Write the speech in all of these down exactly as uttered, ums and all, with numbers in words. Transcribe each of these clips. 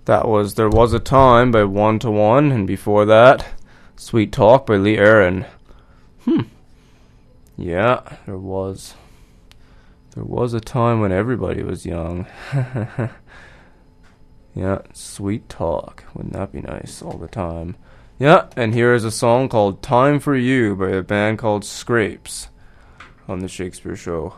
That was There Was a Time by One to One, and before that, Sweet Talk by Lee Aaron. Hmm. Yeah, there was. There was a time when everybody was young. Yeah, Sweet Talk. Wouldn't that be nice all the time? Yeah, and here is a song called Time for You by a band called Scrapes on The Shakespeare Show.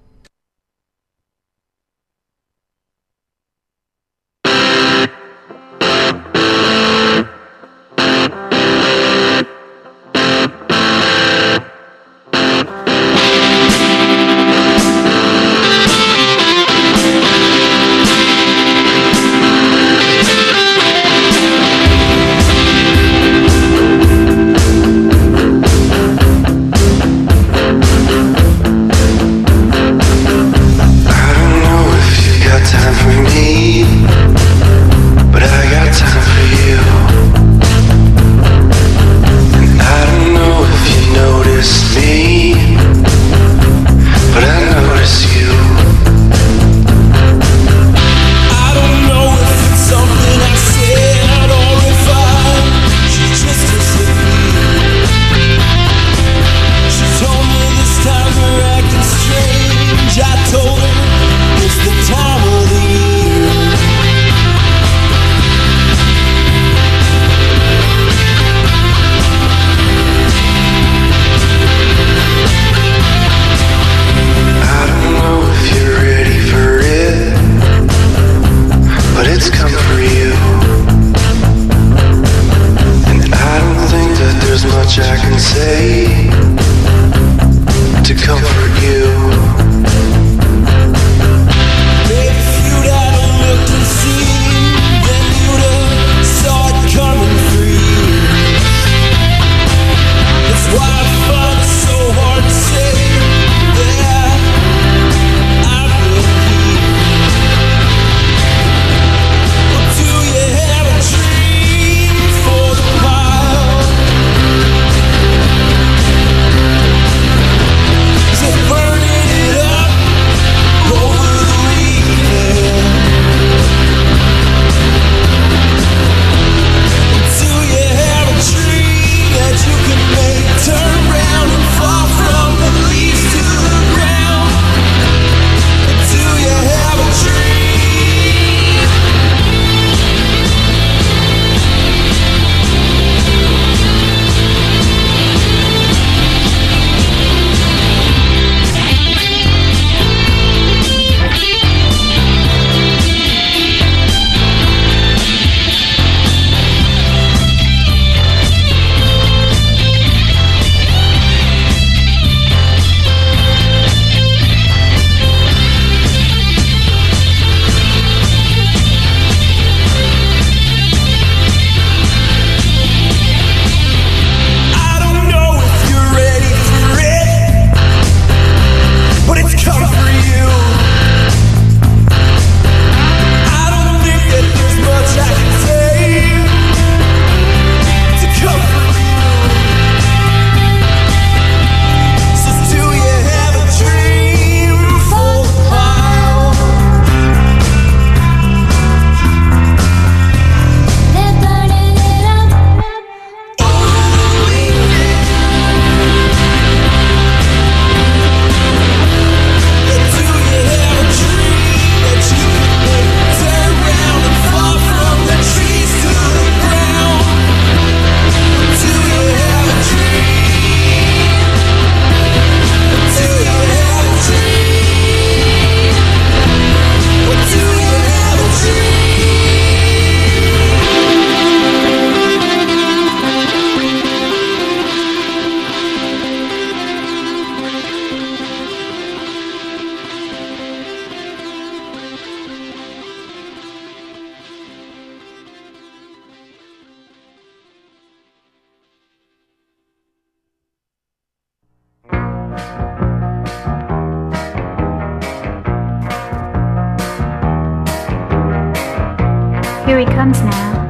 Here he comes now.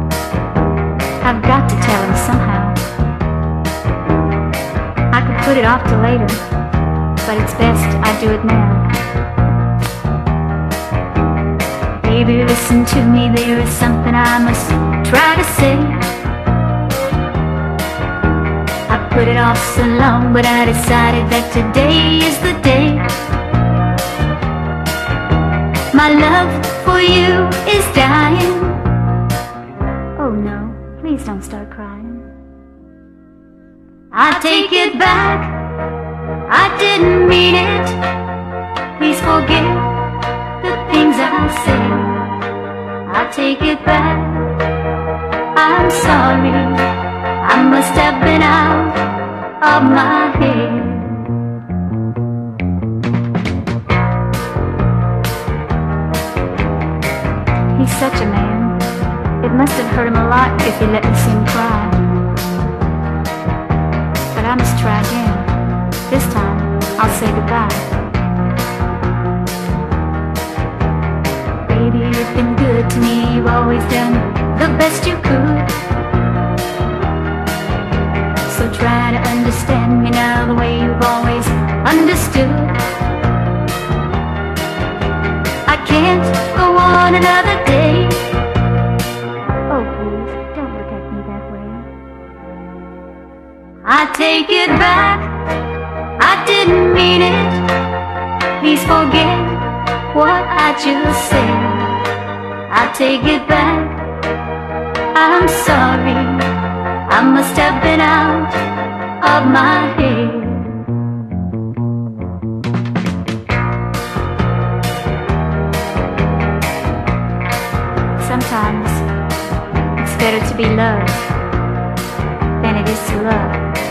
I've got to tell him somehow. I could put it off till later, but it's best I do it now. Baby, listen to me, there is something I must try to say. I put it off so long, but I decided that today is the day. My love for you is dying. Oh no, please don't start crying. I take it back, I didn't mean it. Please forget the things I say. I take it back, I'm sorry. I must have been out of my head. He's such a man. It must have hurt him a lot if he let me see him cry. But I must try again. This time, I'll say goodbye. Baby, you've been good to me. You've always done the best you could. So try to understand me now the way you've always understood. I can't go on another day. Oh, please, don't look at me that way. I take it back, I didn't mean it. Please forget what I just said. I take it back, I'm sorry. I must have been out of my head. Sometimes it's better to be loved than it is to love.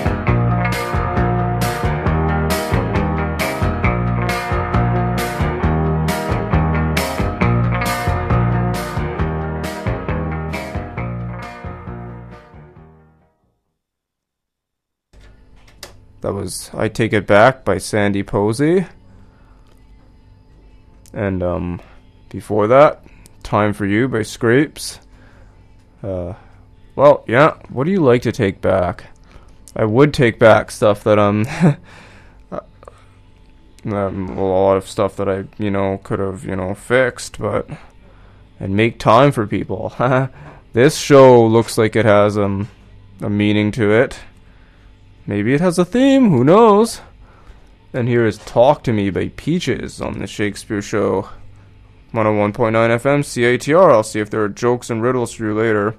That was I Take It Back by Sandy Posey. And um, before that, Time For You by Scrapes. Uh, well, yeah, what do you like to take back? I would take back stuff that, um, um a lot of stuff that I, you know, could have, you know, fixed, but, and make time for people. This show looks like it has, um, a meaning to it. Maybe it has a theme, who knows? And here is Talk to Me by Peaches on the Shakespeare Show. one oh one point nine F M, C A T R. I'll see if there are jokes and riddles for you later.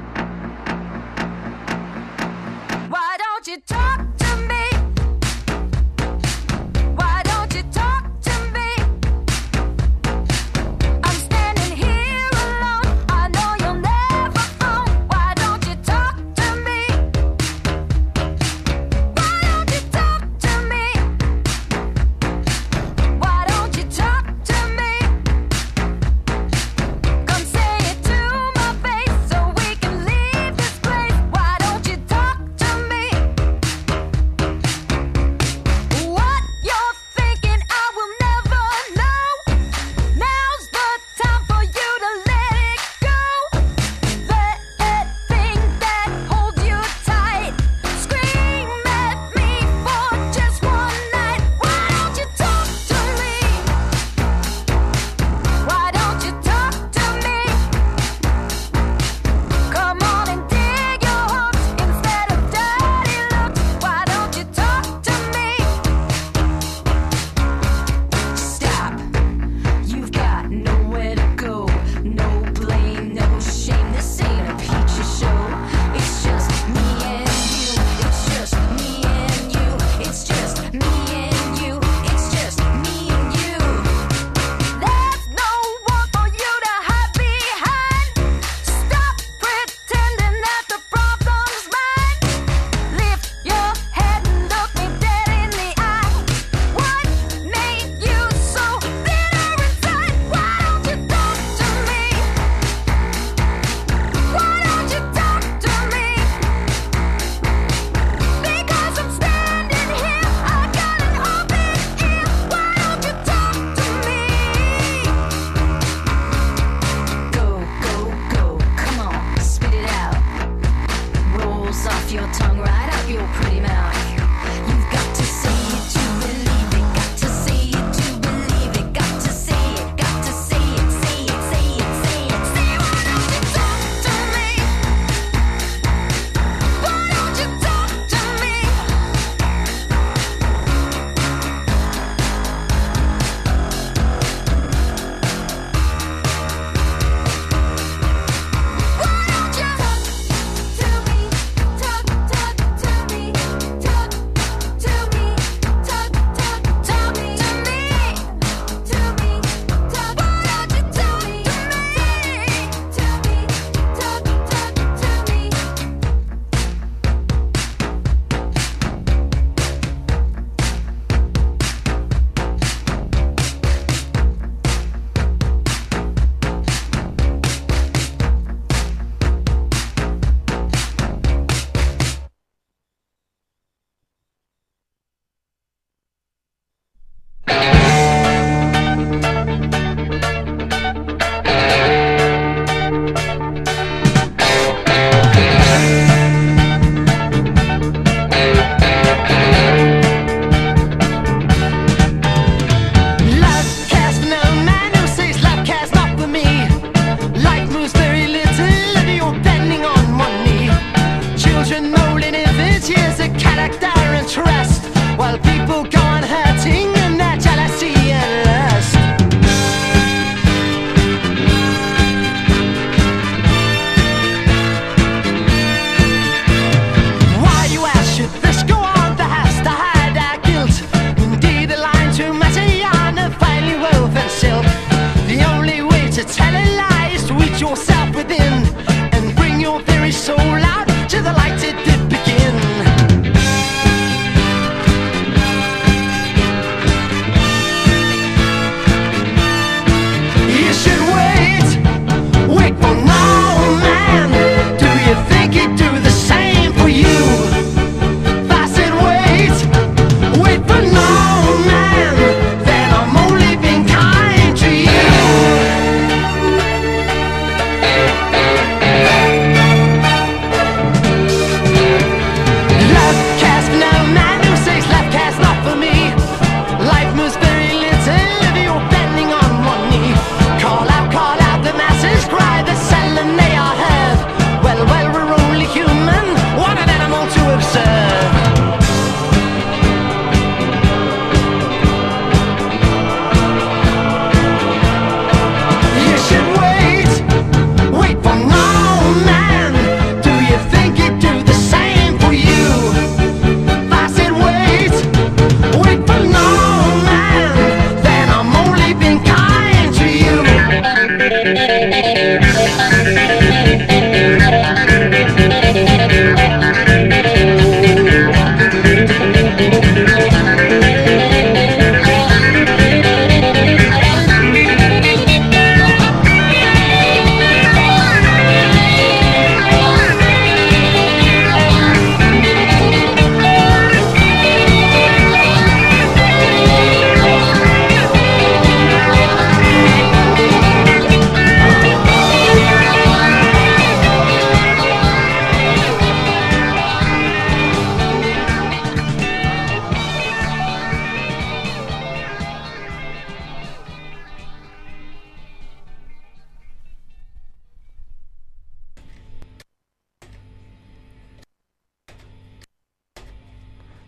You talk to me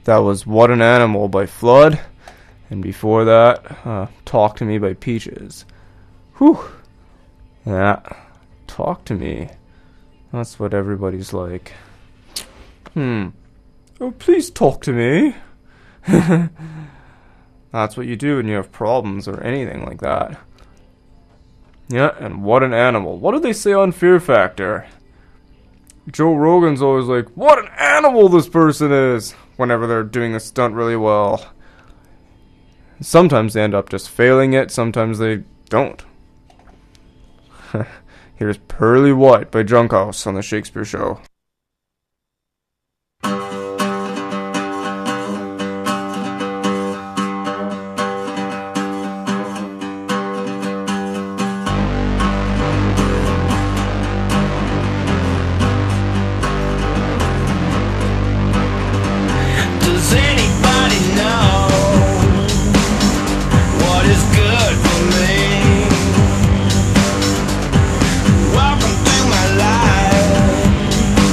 that was What an Animal by Flood. And before that, uh, Talk to Me by Peaches. Whew. Yeah. Talk to me. That's what everybody's like. Hmm. Oh, please talk to me. That's what you do when you have problems or anything like that. Yeah, and What an Animal. What do they say on Fear Factor? Joe Rogan's always like, what an animal this person is, whenever they're doing a stunt really well. Sometimes they end up just failing it, sometimes they don't. Here's Pearly White by Drunkhouse on The Shakespeare Show. Welcome to my life.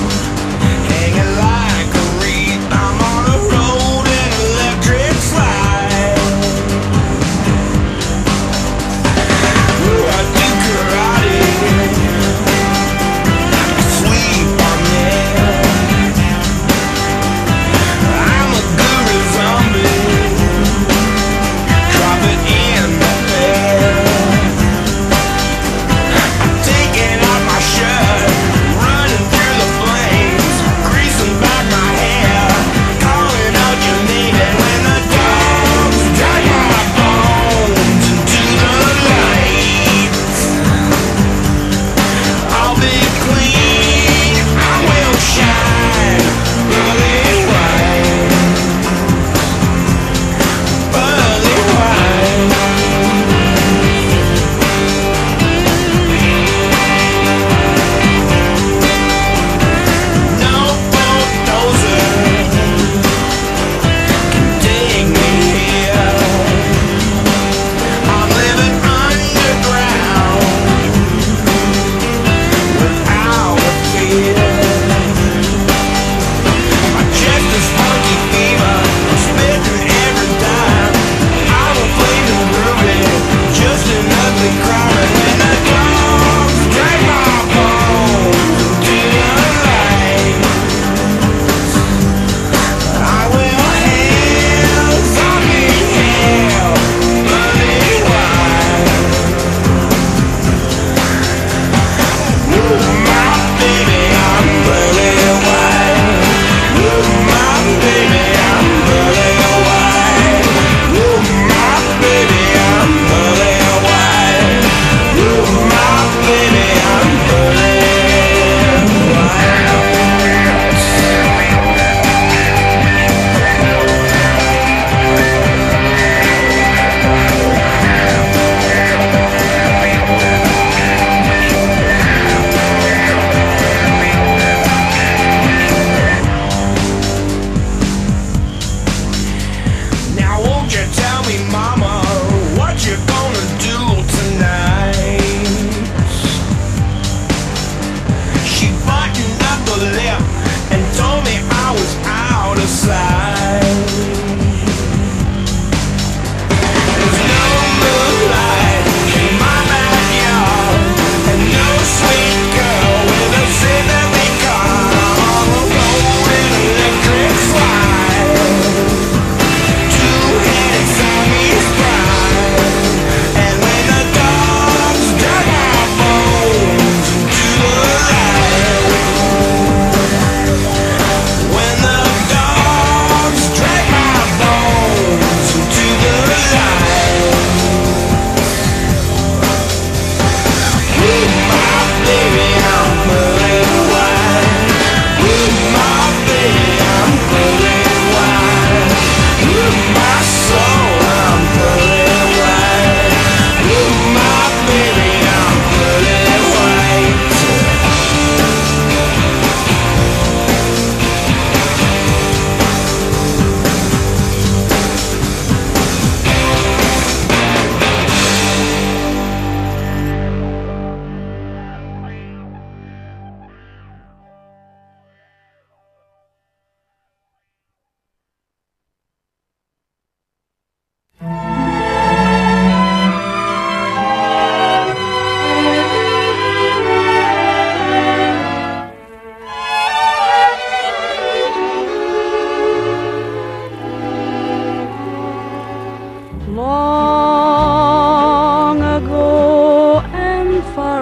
Long ago and far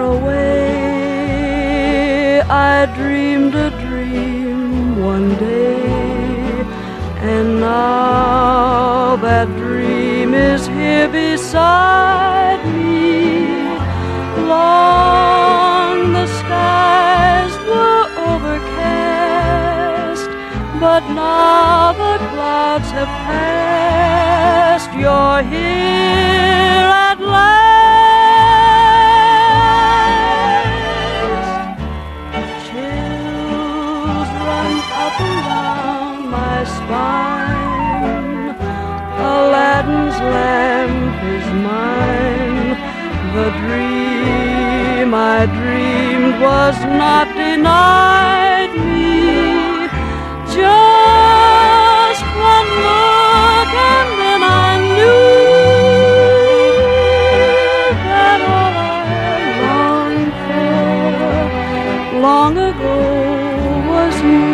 away, I dreamed a dream one day, and now that dream is here beside me. Long the skies were overcast, but now the clouds have passed. You're here at last. Chills run up and down my spine. Aladdin's lamp is mine. The dream I dreamed was not denied me. Just one look and then I knew that all I longed for long ago was you.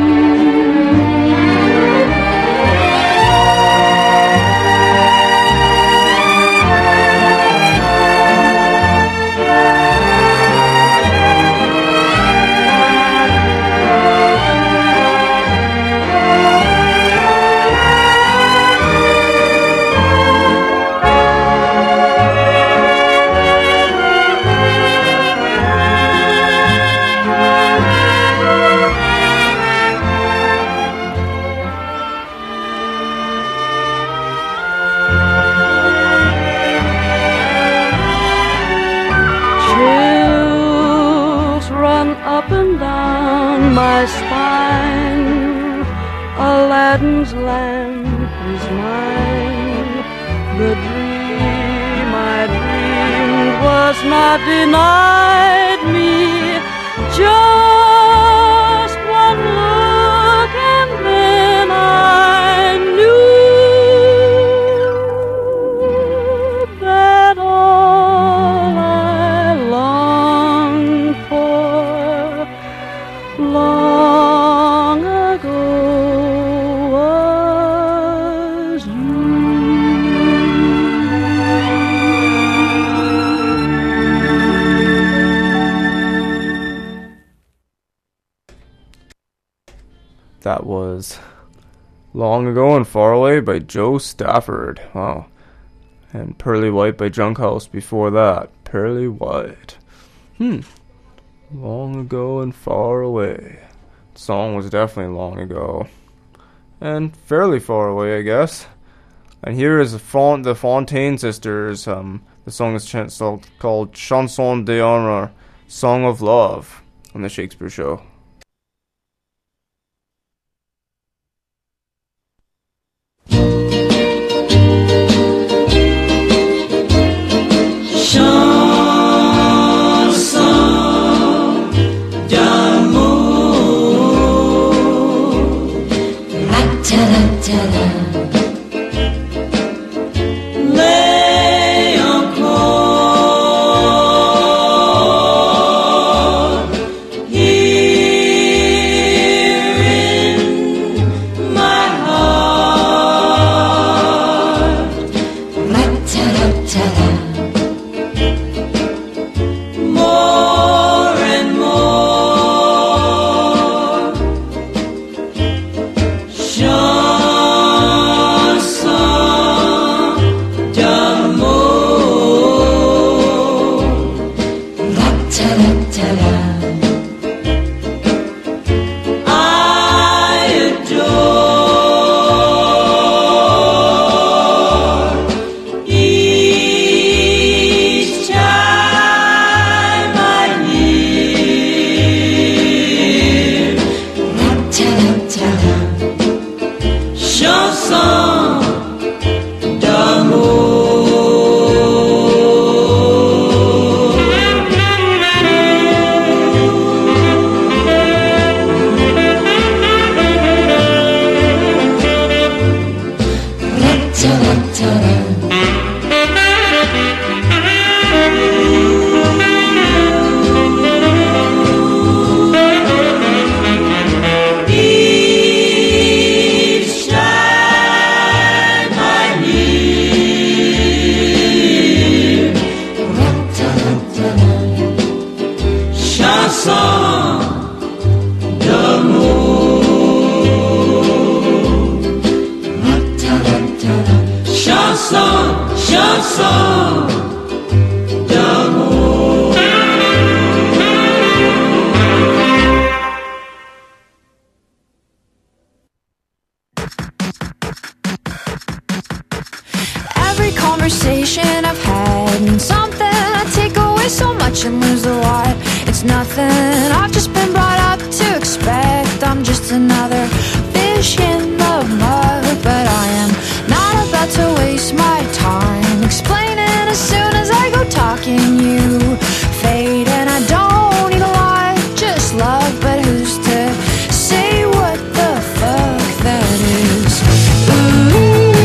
Up and down my spine, Aladdin's lamp is mine. The dream I dreamed was not denied me. Just one look and then I knew that all I longed for long ago was you. That was Long Ago and Far Away by Joe Stafford. Wow. And Pearly White by Junkhouse before that. Pearly White. Hmm. Long ago and far away. The song was definitely long ago. And fairly far away, I guess. And here is the, Font- the Fontaine Sisters. Um, the song is ch- called Chanson d'Honneur, Song of Love, on the Shakespeare Show. Lay encore here in my heart. More and more chanson d'amour. I adore each time I hear chanson d'amour. Each time I hear chanson, chanson d'amour. Every conversation I've had means something. I take away so much and lose a lot. It's nothing I've just been brought up to expect. I'm just another fish in the mud. But I am not about to waste my time explaining. As soon as I go talking, you fade. And I don't need a lot, just love. But who's to say what the fuck that is? Ooh,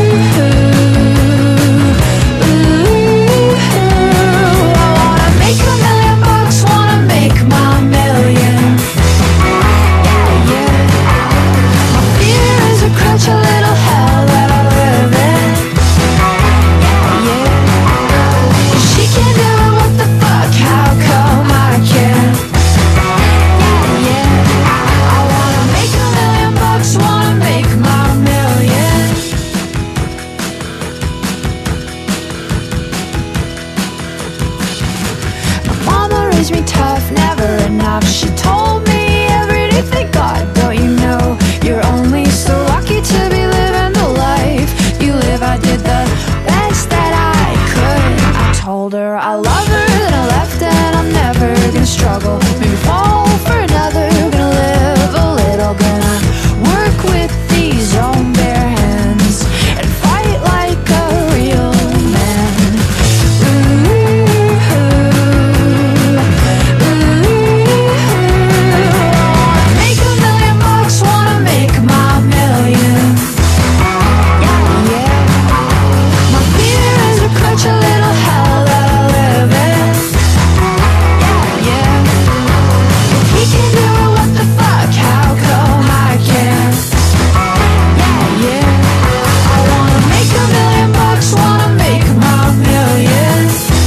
ooh, I wanna make a million bucks, wanna make my million. Yeah, yeah. My fear is a crutch, a little hell that I live in. Yeah, yeah. She can't do it, what the fuck, how come I can? Yeah, yeah. I wanna make a million bucks, wanna make my million. My mama raised me tough, never enough. She told me every day, thank God, don't you know you're only so lucky to be living the life you live. I did the best that I could. I told her I love her, then I left, and I'm never gonna struggle. Maybe fall for another, gonna live a little, gonna work with these own bare hands and fight like a real man. Ooh, make a million bucks, wanna make my million. Yeah, yeah. My fear is a crutch, a little hell that I live in. Yeah, yeah. If he can do it, what the fuck, how come I can't? Yeah, yeah. I wanna make a million bucks, wanna make my million.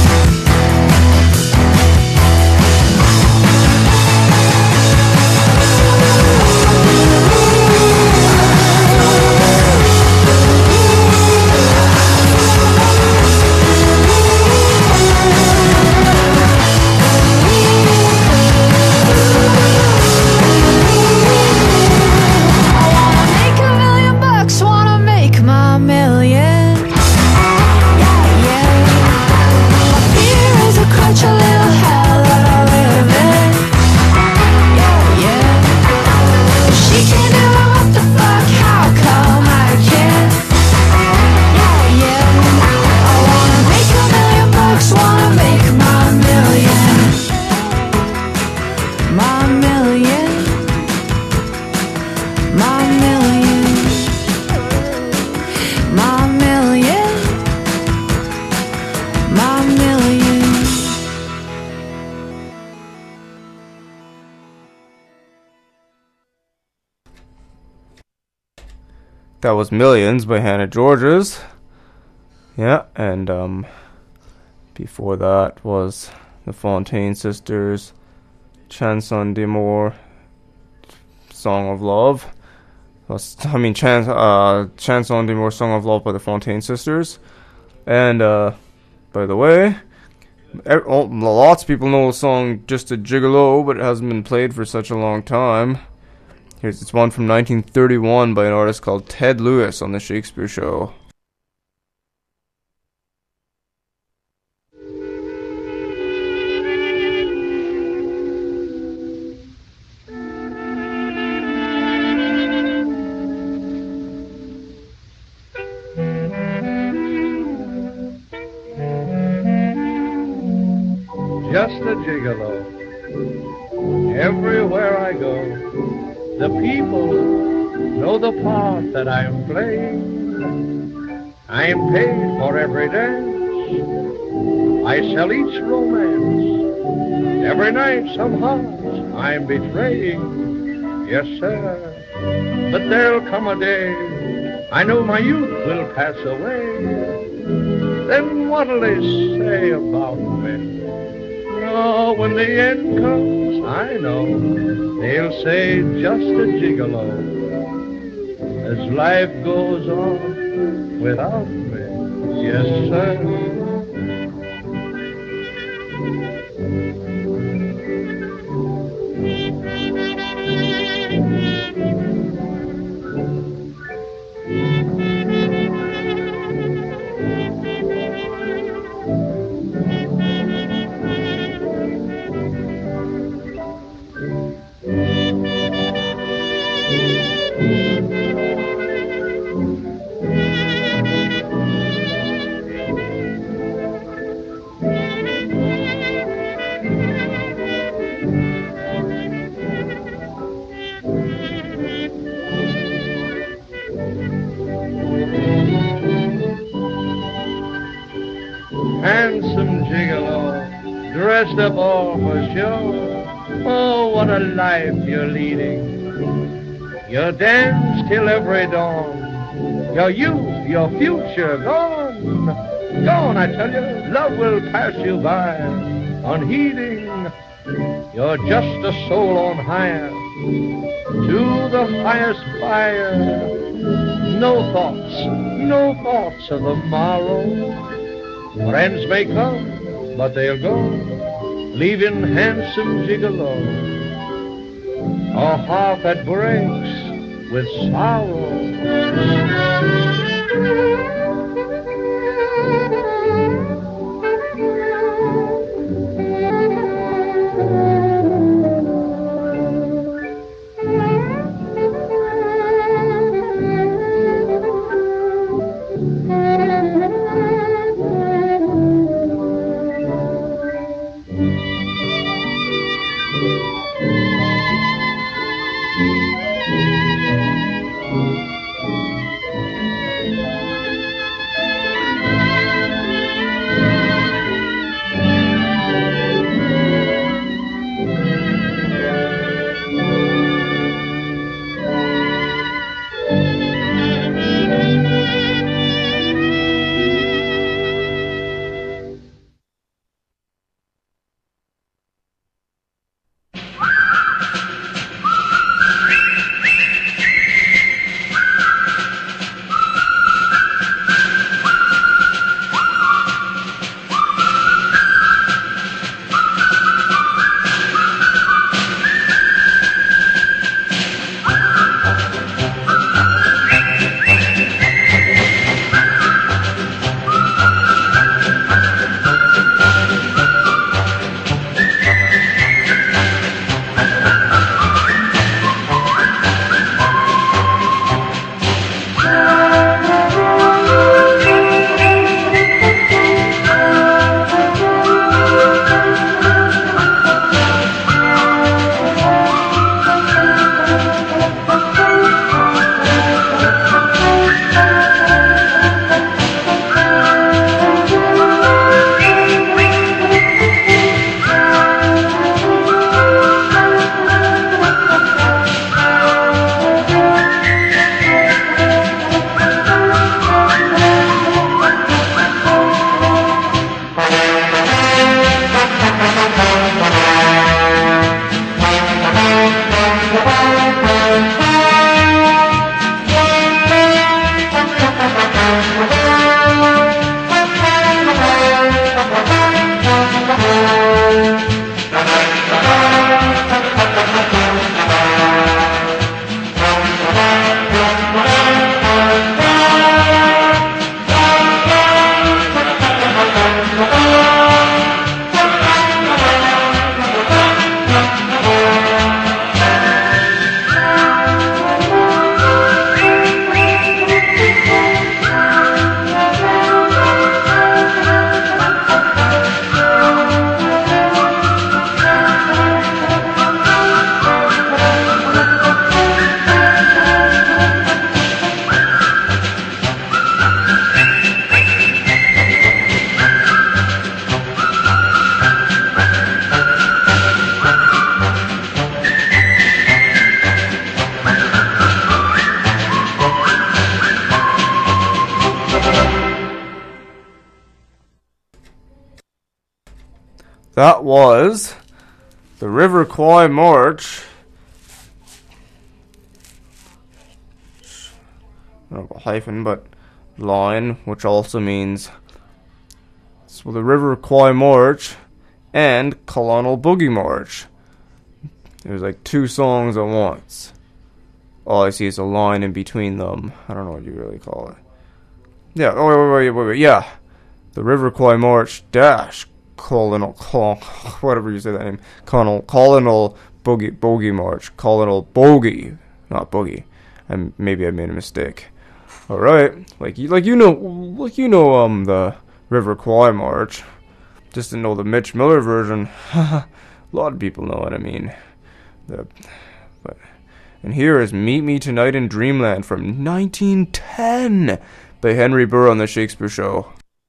I wanna make a million bucks, wanna make my million. Yeah, yeah. My fear is a crutch, a little hell that I live in. Yeah, yeah. If she can't do it, what the fuck, how come I can't? Yeah, yeah. I wanna make a million bucks, wanna make my million. My million. My million. My million. My million. That was Millions by Hannah Georges. Yeah, and um, before that was the Fontaine Sisters, Chanson d'Amour, Song of Love. Was- I mean, Chan- uh, Chanson d'Amour, Song of Love by the Fontaine Sisters. And, uh, by the way, ev- oh, lots of people know the song Just a Gigolo, but it hasn't been played for such a long time. Here's this one from nineteen thirty-one by an artist called Ted Lewis on The Shakespeare Show. Just a gigolo. Everywhere I go, the people know the part that I am playing. I am paid for every dance. I sell each romance. Every night some hearts I'm betraying. Yes, sir. But there'll come a day I know my youth will pass away. Then what'll they say about me? Oh, when the end comes, I know they'll say just a gigolo. As life goes on without me, yes, Yes, sir. Handsome gigolo, dressed up all for show. Oh, what a life you're leading. You dance till every dawn. Your youth, your future gone. Gone, I tell you. Love will pass you by, unheeding. You're just a soul on higher, to the highest fire. No thoughts, no thoughts of the morrow. Friends may come, but they'll go, leaving handsome gigolo, a heart that breaks with sorrow. That was the River Kwai March. Not a hyphen, but line, which also means So the River Kwai March and Colonel Boogie March. There's like two songs at once. All I see is a line in between them. I don't know what you really call it. Yeah, oh, wait, wait, wait, wait, wait, yeah. The River Kwai March dash Colonel, Col- whatever you say that name, Colonel, Colonel Boogie, Boogie March, Colonel Bogey, not Boogie. And maybe I made a mistake. All right, like you, like you know, like you know, um, the River Kwai March. Just didn't know the Mitch Miller version. A lot of people know what I mean. The, but, and here is Meet Me Tonight in Dreamland from nineteen ten by Henry Burr on the Shakespeare Show.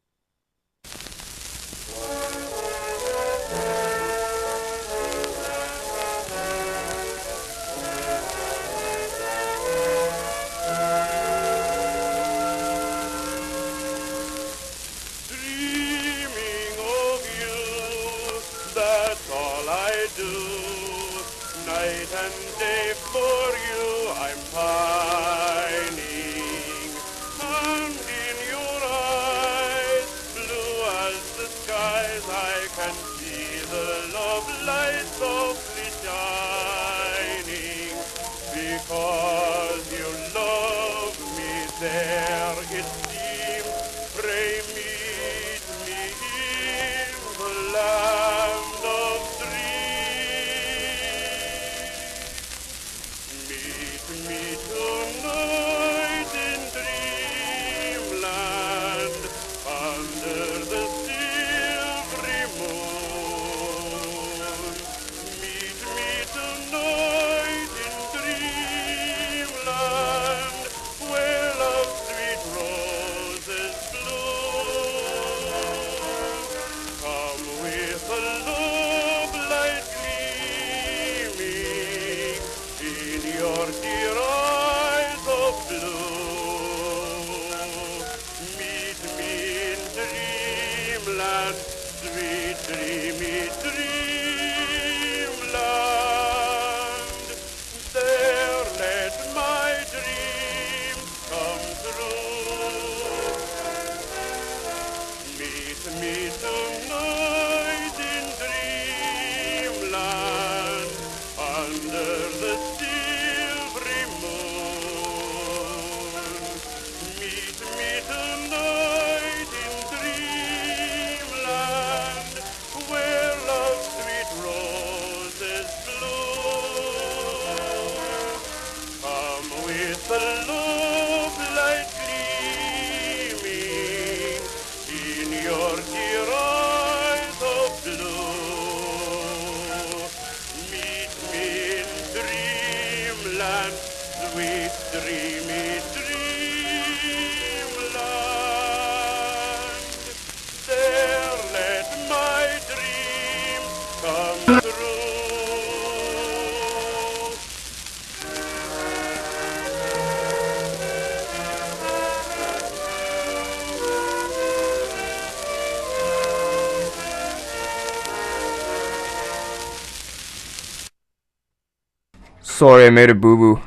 Sorry, I made a boo-boo.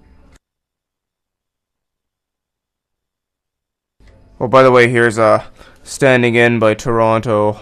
Oh, by the way, here's uh, Standing In by Toronto.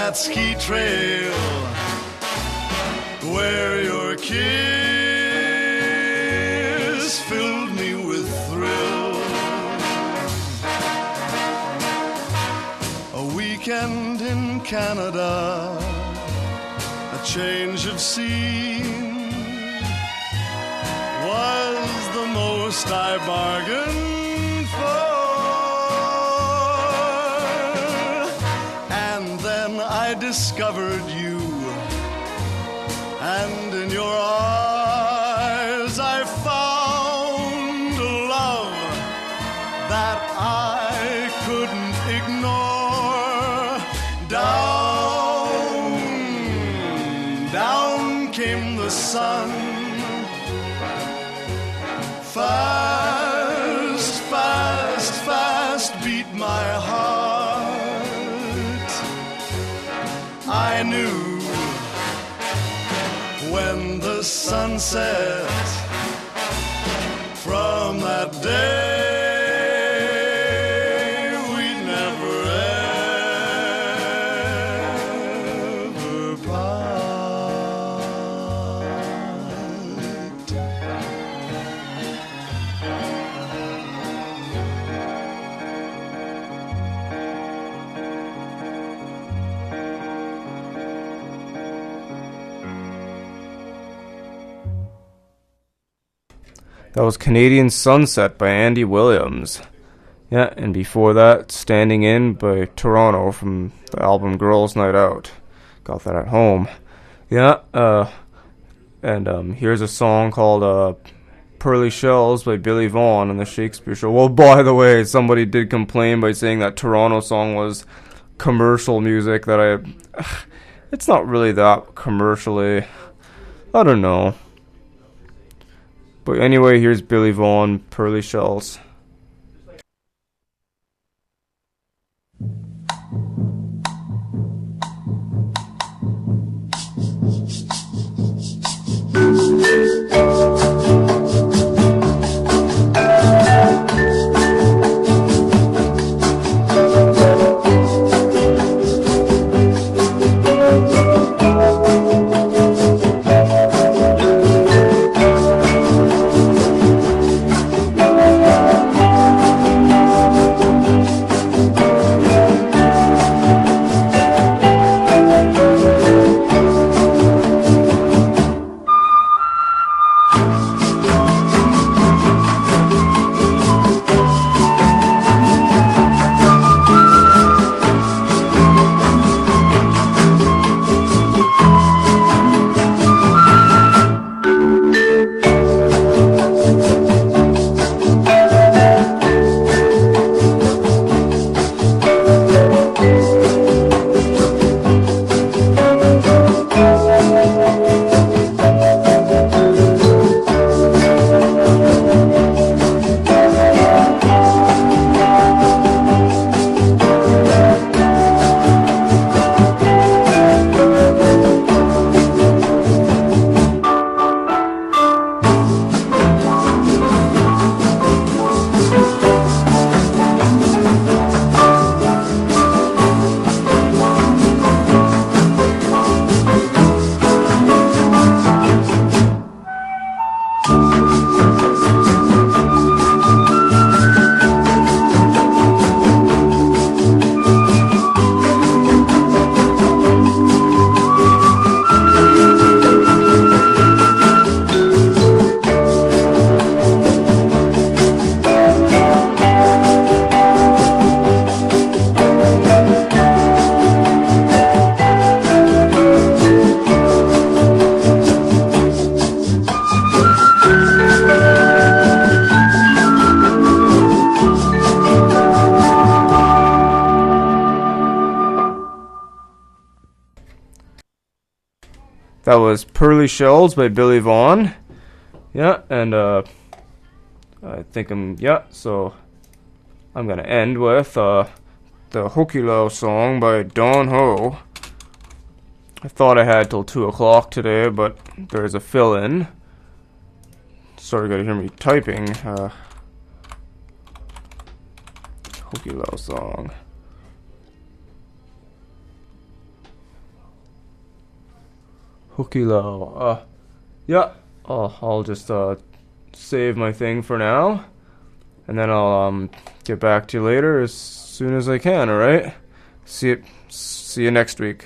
that ski trail where your kiss filled me with thrill. A weekend in Canada, a change of scene was the most I bargained for. And then I discovered you, and in your eyes I found a love that I couldn't ignore. Down, down came the sun. Fast, fast, fast beat my heart. I knew when the sun set from that day we'd never ever part. That was Canadian Sunset by Andy Williams. Yeah, and before that, Standing In by Toronto from the album Girls Night Out. Got that at home. Yeah, uh, and um, here's a song called uh, Pearly Shells by Billy Vaughn on the Shakespeare Show. Well, by the way, somebody did complain by saying that Toronto song was commercial music, that I... It's not really that commercially. I don't know. But anyway, here's Billy Vaughn, Pearly Shells. That was Pearly Shells by Billy Vaughn. Yeah, and uh, I think I'm, yeah, so I'm going to end with uh, the Hokilo song by Don Ho. I thought I had till two o'clock today, but there's a fill-in. Sorry, you gotta hear me typing. Uh, Hokilo song. Hookilo. Uh, yeah. I'll, I'll just uh save my thing for now, and then I'll um get back to you later as soon as I can. All right. See you. See you next week.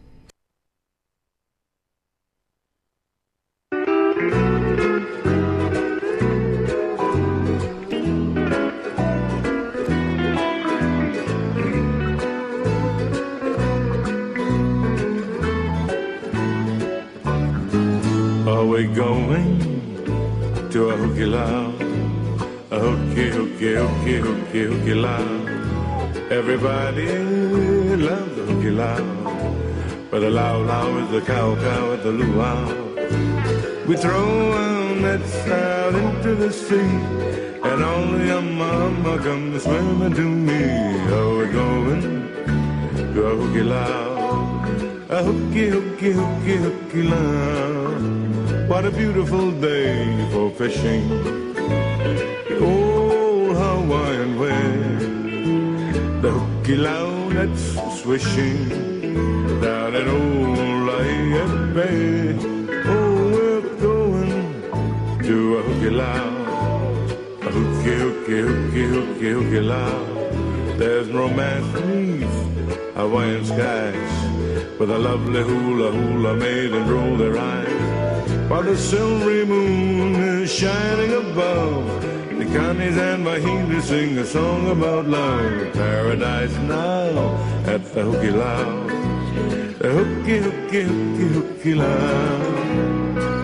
Are we going to a hooky lounge? A hooky, hooky, hooky, hooky, hooky lounge. Everybody loves the hooky lounge, but the loud loud is the cow cow at the luau. We throw our nets out into the sea, and only a mama comes swimming to me. Are we going to a hooky lounge? A hooky, hooky, hooky, hooky lounge. What a beautiful day for fishing. The old Hawaiian way. The hooky lounge that's swishing down at old Lafayette Bay. Oh, we're going to a hooky lounge. A hooky, hooky, hooky, hooky, hooky lounge. There's romance beneath Hawaiian skies, with a lovely hula hula maiden roll their eyes, while the silvery moon is shining above. The Connies and Mahinas sing a song about love. Paradise now at the hooky lounge. The hooky, hooky, hooky, hooky lounge.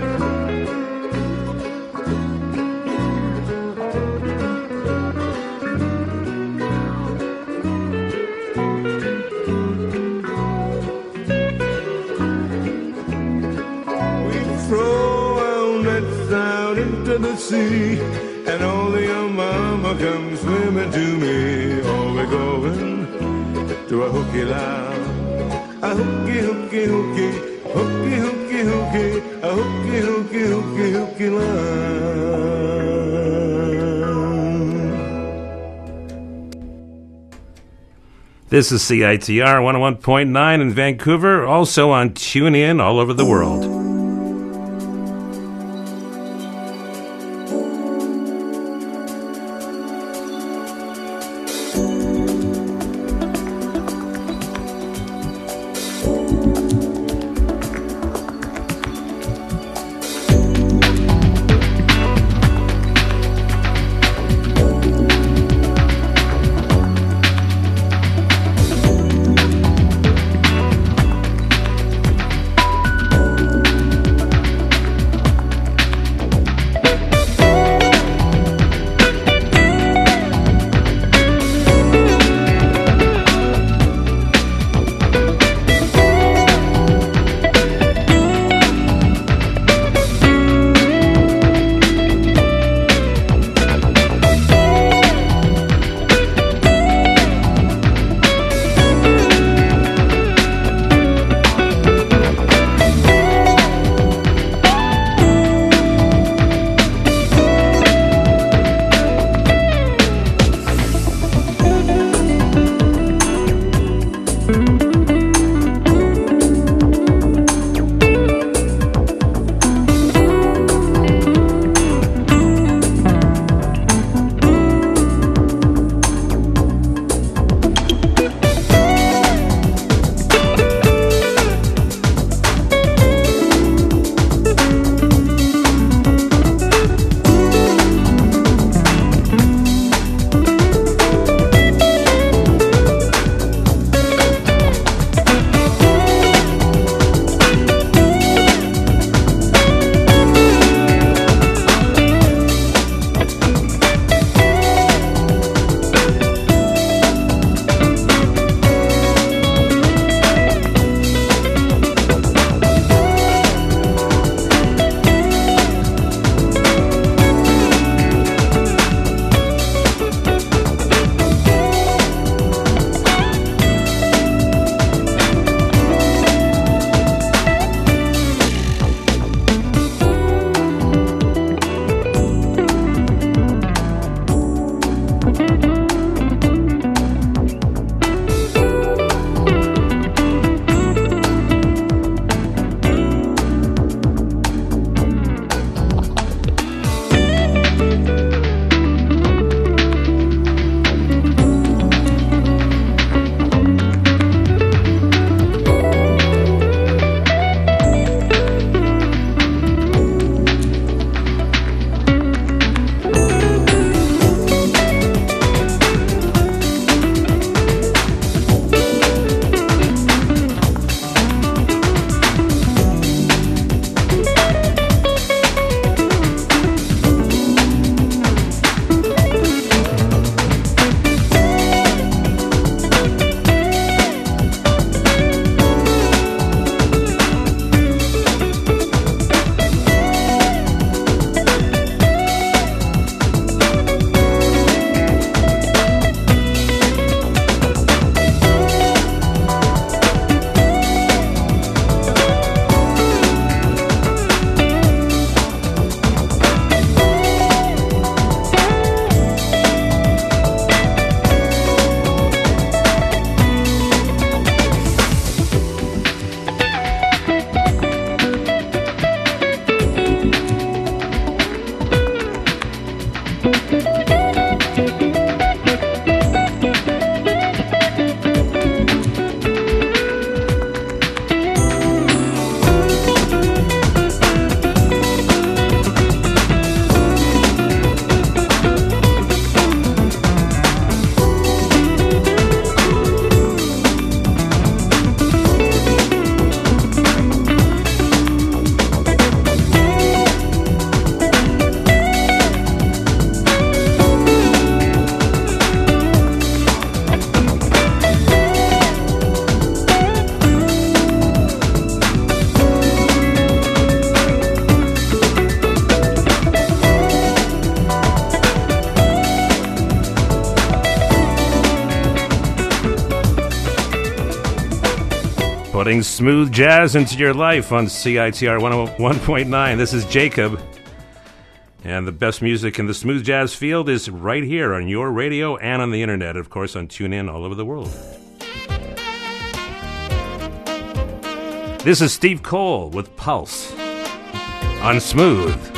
The sea, and only a mama comes swimming to me. Oh, we're going to a hooky lounge. A hooky, hooky, hooky, hooky, hooky, hooky, a hooky, hooky, hooky, hooky lounge. This is C I T R one oh one point nine in Vancouver, also on TuneIn all over the world. Putting smooth jazz into your life on C I T R one oh one point nine. This is Jacob. And the best music in the smooth jazz field is right here on your radio and on the internet, of course, on TuneIn all over the world. This is Steve Cole with Pulse on Smooth.